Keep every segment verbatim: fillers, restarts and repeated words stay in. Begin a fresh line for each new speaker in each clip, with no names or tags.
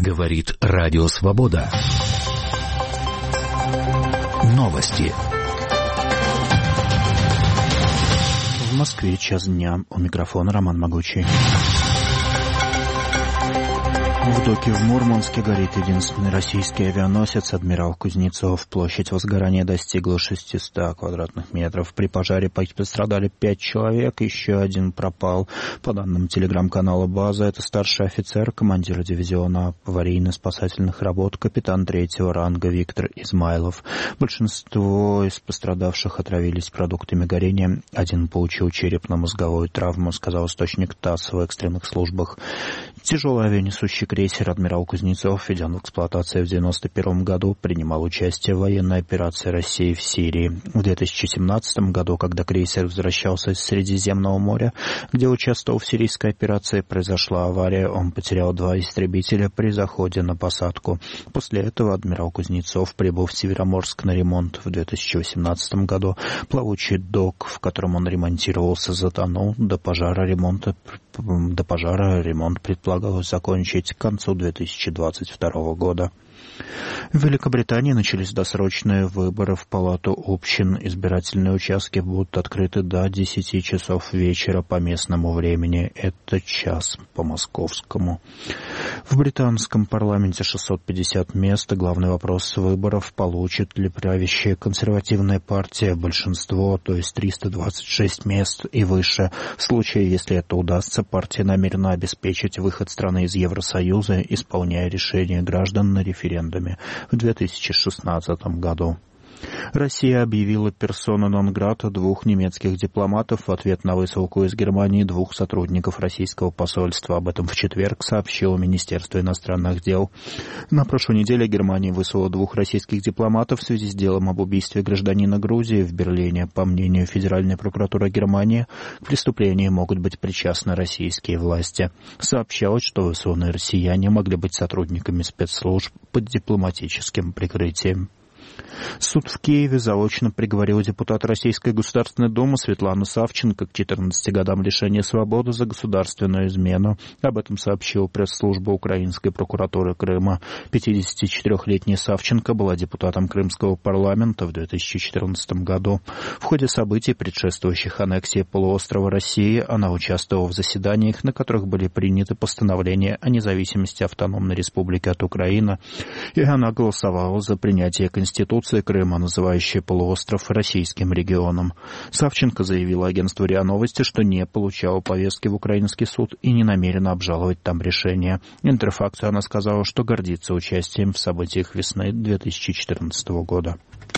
Говорит Радио Свобода. Новости.
В Москве час дня. У микрофона Роман Могучий. В доке в Мурманске горит единственный российский авианосец «Адмирал Кузнецов». Площадь возгорания достигла шестисот квадратных метров. При пожаре пострадали пять человек, еще один пропал. По данным телеграм-канала «База», это старший офицер, командир дивизиона аварийно-спасательных работ, капитан третьего ранга Виктор Измайлов. Большинство из пострадавших отравились продуктами горения. Один получил черепно-мозговую травму, сказал источник ТАСС в экстренных службах. Тяжелый авианесущий крейсер «Адмирал Кузнецов» введен в эксплуатацию в девяносто первом году, принимал участие в военной операции России в Сирии. В две тысячи семнадцатом году, когда крейсер возвращался из Средиземного моря, где участвовал в сирийской операции, произошла авария. Он потерял два истребителя при заходе на посадку. После этого «Адмирал Кузнецов» прибыл в Североморск на ремонт. В две тысячи восемнадцатом году плавучий док, в котором он ремонтировался, затонул. До пожара ремонта, до пожара ремонт предполагалось закончить к концу две тысячи двадцать второго года. В Великобритании начались досрочные выборы в Палату общин. Избирательные участки будут открыты до десяти часов вечера по местному времени. Это час по московскому. В британском парламенте шестьсот пятьдесят мест. Главный вопрос выборов: получит ли правящая консервативная партия большинство, то есть триста двадцать шесть мест и выше. В случае, если это удастся, партия намерена обеспечить выход страны из Евросоюза, исполняя решения граждан на референдуме в две тысячи шестнадцатом году. Россия объявила персона нон-грата двух немецких дипломатов в ответ на высылку из Германии двух сотрудников российского посольства. Об этом в четверг сообщило Министерство иностранных дел. На прошлой неделе Германия выслала двух российских дипломатов в связи с делом об убийстве гражданина Грузии в Берлине. По мнению Федеральной прокуратуры Германии, к преступлению могут быть причастны российские власти. Сообщалось, что высланные россияне могли быть сотрудниками спецслужб под дипломатическим прикрытием. Суд в Киеве заочно приговорил депутата Российской Государственной Думы Светлану Савченко к четырнадцати годам лишения свободы за государственную измену. Об этом сообщила пресс-служба Украинской прокуратуры Крыма. пятидесятичетырёхлетняя Савченко была депутатом Крымского парламента в две тысячи четырнадцатом году. В ходе событий, предшествующих аннексии полуострова России, она участвовала в заседаниях, на которых были приняты постановления о независимости автономной республики от Украины, и она голосовала за принятие Конституции Крыма, называющая полуостров российским регионом. Савченко заявила агентству РИА Новости, что не получала повестки в украинский суд и не намерена обжаловать там решение. Интерфакту она сказала, что гордится участием в событиях весны две тысячи четырнадцатого года.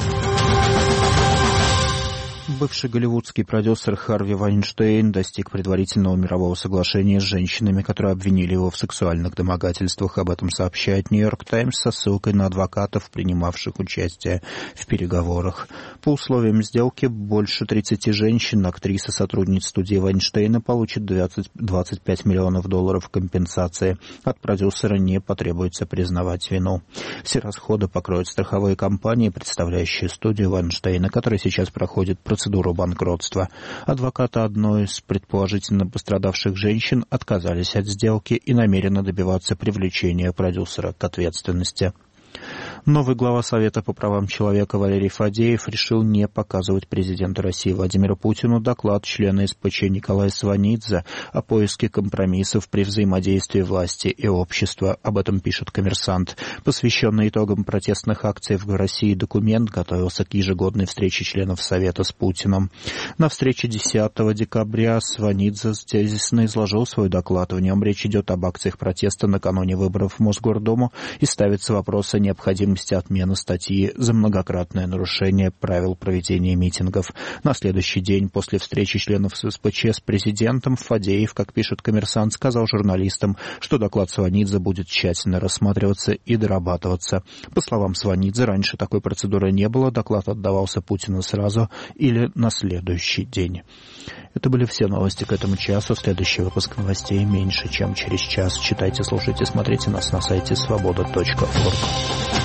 Бывший голливудский продюсер Харви Вайнштейн достиг предварительного мирового соглашения с женщинами, которые обвинили его в сексуальных домогательствах. Об этом сообщает «Нью-Йорк Таймс» со ссылкой на адвокатов, принимавших участие в переговорах. По условиям сделки больше тридцати женщин, актриса-сотрудниц студии Вайнштейна, получит двадцать, двадцать пять миллионов долларов компенсации. От продюсера не потребуется признавать вину. Все расходы покроют страховые компании, представляющие студию Вайнштейна, которая сейчас проходит процедуру процедуру банкротства. Адвокаты одной из предположительно пострадавших женщин отказались от сделки и намерены добиваться привлечения продюсера к ответственности. Новый глава Совета по правам человека Валерий Фадеев решил не показывать президенту России Владимиру Путину доклад члена СПЧ Николая Сванидзе о поиске компромиссов при взаимодействии власти и общества. Об этом пишет «Коммерсант». Посвященный итогам протестных акций в России документ готовился к ежегодной встрече членов Совета с Путиным. На встрече десятого декабря Сванидзе тезисно изложил свой доклад. В нем речь идет об акциях протеста накануне выборов в Мосгордуму и ставится вопрос о необходимости отмены статьи за многократное нарушение правил проведения митингов. На следующий день после встречи членов СПЧ с президентом Фадеев, как пишет «Коммерсант», сказал журналистам, что доклад Сванидзе будет тщательно рассматриваться и дорабатываться. По словам Сванидзе, раньше такой процедуры не было, доклад отдавался Путину сразу или на следующий день. Это были все новости к этому часу. Следующий выпуск новостей меньше, чем через час. Читайте, слушайте, смотрите нас на сайте свобода точка орг.